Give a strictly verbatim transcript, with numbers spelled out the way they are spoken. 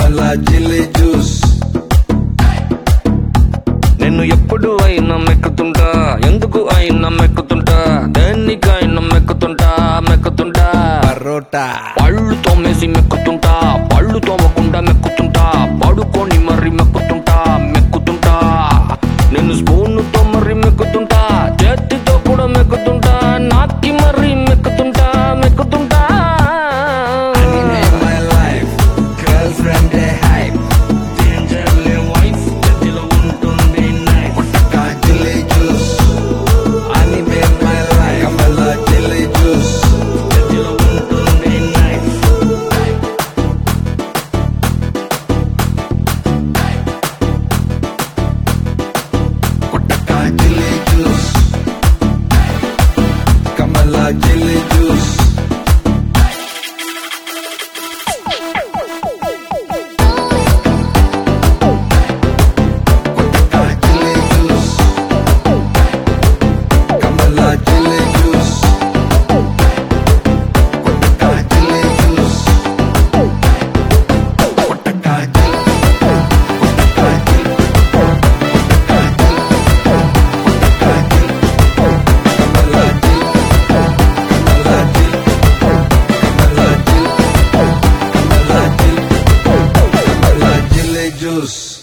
కమలా జిల్లీ జ్యూస్. నేను ఎప్పుడు అయినా మెక్కుతుంటా, ఎందుకు అయినా మెక్కుతుంటా, దేనికైనా మెక్కుతుంటా మెక్కుతుంటా. పరోటా పళ్ళు తోమేసి మెక్కుతుంటా, పళ్ళు తోమకుండా మెక్కుతుంటా, పడుకొని మర్రి మెక్కుతుంటా మెక్కుతుంటా. నేను స్పూన్తో మర్రి మెక్కుతుంటా, చేతితో కూడా మెక్కుతుంటా, నాకి మర్రి మెక్కుతుంటా మెక్కుతుంటా. my life, girlfriend a hype. Dangerly wife, చేతిలో ఉంటుంది knife. Kotaka జిల్లీ జ్యూస్. Anime my life, కమలా జిల్లీ జ్యూస్. చేతిలో ఉంటుంది knife. Kotaka జిల్లీ జ్యూస్. కమలా జిల్లీ జ్యూస్. Kotaka జిల్లీ జ్యూస్. కమలా జిల్లీ జ్యూస్. Kotaka జిల్లీ జ్యూస్. Kotaka జిల్లీ. Kotaka జిల్లీ. Kotaka జిల్లీ. Kotaka జిల్లీ. కమలా జిల్లీ. కమలా జిల్లీ. కమలా జిల్లీ. కమలా జిల్లీ. కమలా జిల్లీ జ్యూస్.